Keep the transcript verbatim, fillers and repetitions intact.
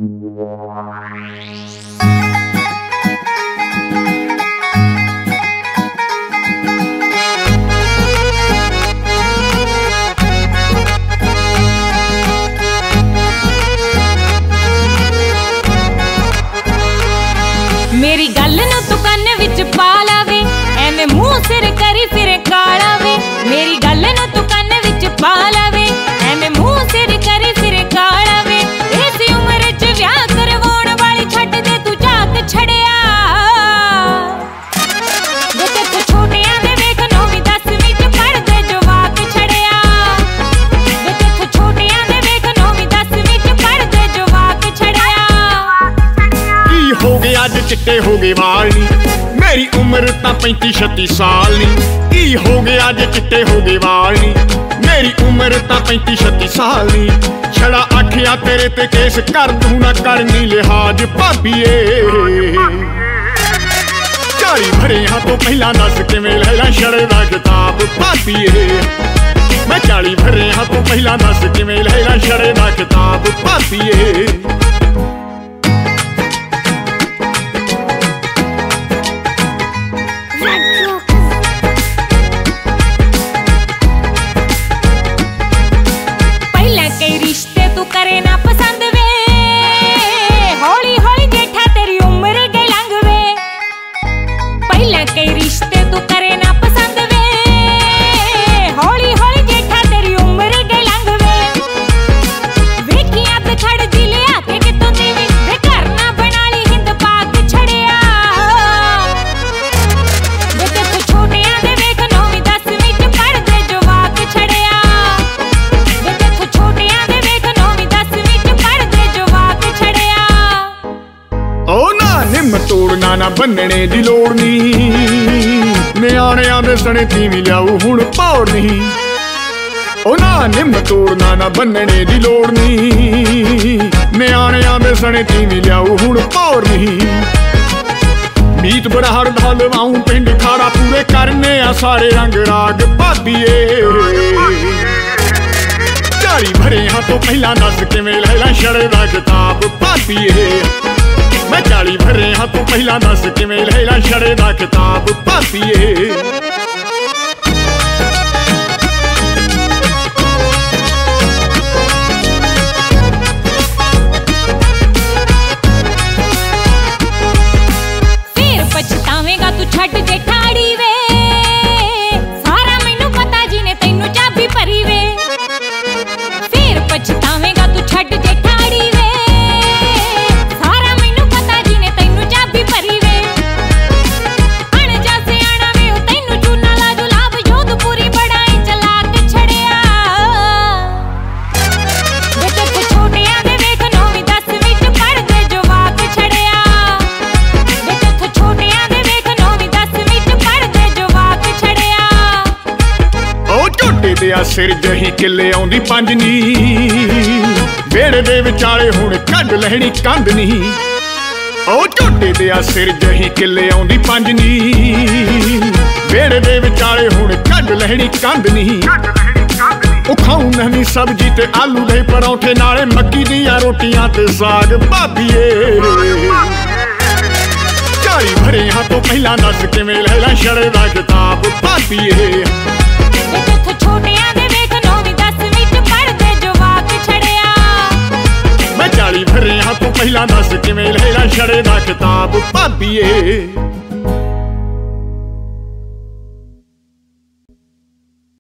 मेरी गल नूं तू कन्न विच पा लावे, एवें मूंह सिर करी फिरे काला वे। मेरी गल नूं तू कन्न विच पा लावे, एवें मूंह सिर करी फिरे काला वे। इस उम्र च विआह करवाउण वाली छड्ड दे तू झाक छड़िया। वे तेरे छोटियां दे वेख नौवीं दसवीं च पढ़दे जवाक छड़िया। वे तेरे छोटियां दे वेख नौवीं दसवीं च पढ़दे जवाक छड़िया। की हो गया अज चिट्टे हो गए वाल नी, मेरी उम्र तां पैंती छत्ती साल नी। की हो गया अज चिट्टे हो गए वाल नी, मेरी उम्र तां पैंती छत्ती साल नी। छड़ा आखिया तेरे ते केस कर दूं ना करनी लिहाज भाबीए। चाली भरे हां तो पहला दस किवें लैला छड़े दा किताब भाबीए। मैं चाली भरे हां तो पहला दस किवें लैला छड़े दा किताब भाबीए। रिश्ते तू करे ना पसंद वे, हौली हौली जेठा तेरी उम्र गई लंघ वे। पहले कई रिश्ते तू करे ना पसंद वे, हौली हौली जेठा तेरी उम्र गई लंघ वे। वेखिया ते छड़ दी लिया के कितों देवी, वे घर ना बना ली हिंद पाक छड़िया। वे ते छोटियां दे वेख नौवीं दसवीं च पढ़दे जवाक छड़िया। वे ते छोटियां निम तोड़ना ना बन्नने दी लोड़ नी, निआणियां दे सने तीवी लियाऊ हुण पौड़ नी। ओ ना निम तोड़ना ना बन्नने दी लोड़ नी, निआणियां दे सने तीवी लियाऊ हुण पौड़ नी। मीत बड़ाहर दा लवाऊं पिंड खाड़ा पूरे करने आ सारे रंग राग भाबीए। चाली भरे हां तो पहला दस किवें लैला छड़े दा किताब भाबीए। मैं चाली भरे हां तो पहला दस किवें लैला छड़े दा किताब भाबीए। फिर पछतावेगा तू छड्ड जे ठाड़ी वे, सारा मैनू पता जी ने तैनू चाबी भरी वे। फिर पछतावेगा तू छड्ड जे ठाड़ी वे, सारा मैनू पता जी ने तैनू चाबी भरी वे। अण जा सियाणा वे ओ तैनू चूना ला जुलाब जोधपुरी बड़ाई चलाक छड़िया। वे ते छोटियां दे वेख नौवीं दसवीं च पढ़दे जवाक छड़िया। वे ते छोटियां दे वेख नौवीं दसवीं च पढ़दे जवाक छड़िया। ओ ਝੋਟੇ ਦੇ ਆ ਸਿਰ ਜਹੀ ਕਿੱਲੇ ਆਉਂਦੀ ਪੰਜ ਨੀ, ਵੇੜੇ ਦੇ ਵਿਚਾਲੇ ਹੁਣ ਕੱਢ ਲੈਣੀ ਕੰਧ ਨੀ। ਉਹ ਝੋਟੇ ਦੇ ਆ ਸਿਰ ਜਹੀ ਕਿੱਲੇ ਆਉਂਦੀ ਪੰਜ ਨੀ, ਵੇੜੇ ਦੇ ਵਿਚਾਲੇ ਹੁਣ ਕੱਢ ਲੈਣੀ ਕੰਧ ਨੀ। ਉਹ ਖਾਉ ਨਵੀਂ ਸਬਜ਼ੀ ਤੇ ਆਲੂ ਦੇ ਪਰੌਂਠੇ ਨਾਲੇ ਮੱਕੀ ਦੀਆਂ ਰੋਟੀਆਂ ਤੇ ਸਾਗ ਭਾਬੀਏ। ਚਾਲੀ ਭਰੇ ਹਾਂ ਤੋਂ ਪਹਿਲਾਂ ਦੱਸ ਕਿਵੇਂ ਲੈਲਾ ਛੜੇ ਦਾ ਕਿਤਾਬ ਭਾਬੀਏ। छोटियां दे वेख नौवीं दसवीं च पढ़दे जवाक छड़िया। मैं चाली भरे हां तो पहला दस किवें लैला छड़े दा किताब भाबीए।